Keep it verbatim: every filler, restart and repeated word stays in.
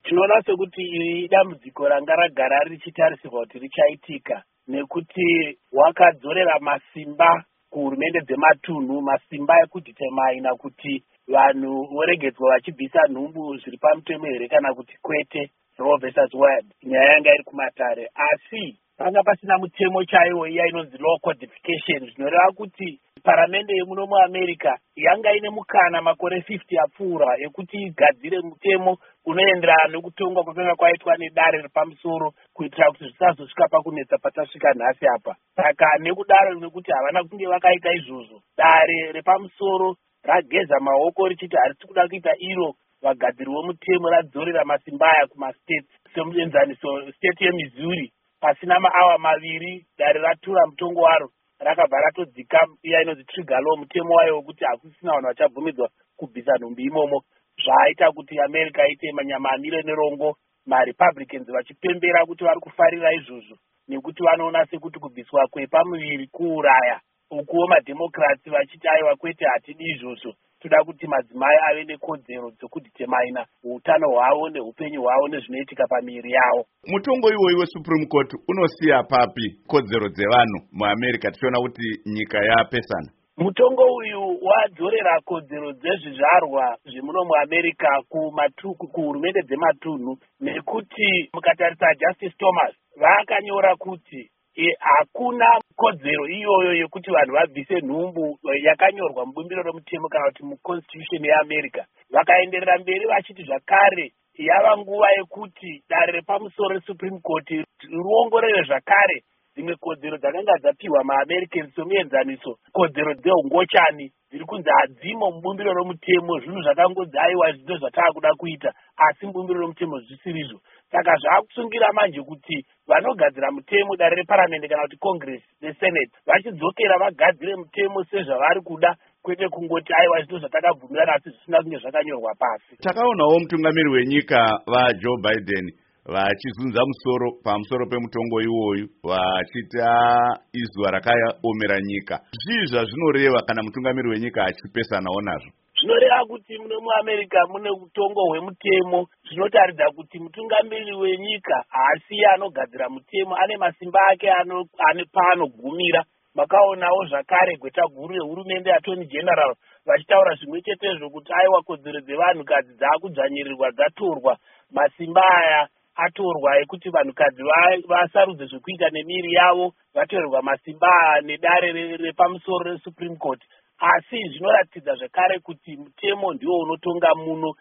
tinoona sekuti iri dambudziko ranga ragara richitarisirwa kuti richaitika nekuti wakadzorera masimba kuhurumende dzematunhu, masimba ekudhitemaina kuti vanhu voregedzwa vachibvisa nhumbu zviri pamutemo here kana kuti kwete. Roe versus Wade nyaya yanga iri kumatare, asi panga pasina mutemo chaiwo iya inonzi law codification, zvinoreva kuti paramende yemuno muAmerica yanga ine mukana makore fifty apfuura ekuti igadzire mutemo unoenderana nekutongwa kwakanga kwaitwa nedare repamusoro kuitira kuti zvisazosvika pakunetsa patasvika nhasi apa. Saka nekudaro nekuti havana kunge vakaita izvozvo, dare repamusoro rageza maoko richiti harisi kuda kuita iro vagadziri vomutemo radzorera masimba aya kumastate. Semuenzaniso, state yeMissouri pasina maawa maviri dare ratura mutongo waro rakabva ratodzika iya inonzi trigger law, mutemo wayo wekuti hakusisina vanhu vachabvumidzwa kubvisa nhumbi imomo. Zvaaita kuti America iite manyama amire nerongo, maRepublicans vachipembera kuti vari kufarira izvozvo nekuti vanoona sekuti kubviswa kwepamuviri kuuraya, ukuwo maDemocrats vachiti aiwa kwete hatidi izvozvo, toda kuti madzimai ave nekodzero dzokudhitemaina utano hwavo neupenyu hwavo nezvinoitika pamiviri yavo. Mutongo iwoyi weSupreme Court unosiya papi kodzero dzevanhu muAmerica tichiona kuti nyika yapesana? Mutongo uyu wadzorera kodzero dzezvizvarwa zvemuno muAmerica kuhurumende dzematunhu, nekuti mukatarisa Justice Thomas vakanyora kuti E, hakuna kodzero iyoyo yekuti vanhu vabvise nhumbu yakanyorwa mubumbiro romutemo kana kuti muconstitution yeAmerica. Vakaenderera mberi vachiti zvakare yava nguva yekuti dare repamusoro reSupreme Court riongorere zvakare dzimwe kodzero dzakanga dzapiwa maAmericans somuenzaniso kodzero dzeungochani dziri kunzi hadzimo mubumbiro romutemo, zvinhu zvakangodzi aiwa zvino zvataa kuda kuita asi mubumbiro romutemo zvisirizvo. Saka zvaakusungira manje kuti vanogadzira mutemo dare reparamende kana kuti Congress neSenate vachidzokera vagadzire mutemo sezvavari kuda, kwete kungoti aiwa zvino zvatakabvumirana asi zvisina kunge zvakanyorwa pasi. Takaonawo mutungamiri wenyika vaJoe Biden vachizunza musoro pamusoro pemutongo iwoyu vachita izuva rakaomera nyika. Zvii zvazvinoreva kana mutungamiri wenyika achipesanawo nazvo? Zvinoreva kuti muno muAmerica mune utongo hwemutemo, zvinotaridza kuti mutungamiri wenyika haasi anogadzira mutemo, ane masimba ake ano, ane paanogumira. Makaonawo zvakare gweta guru rehurumende Attorney General vachitaura zvimwe chetezvo kuti aiwa kodzero dzevanhukadzi dzaakudzvanyirirwa dzatorwa, masimba aya atorwa ekuti vanhukadzi vasarudze zvekuita nemiri yavo, vatorerwa masimba nedare repamusoro reSupreme Court. Asi zvinoratidza zvakare kuti mutemo ndiwo unotonga muno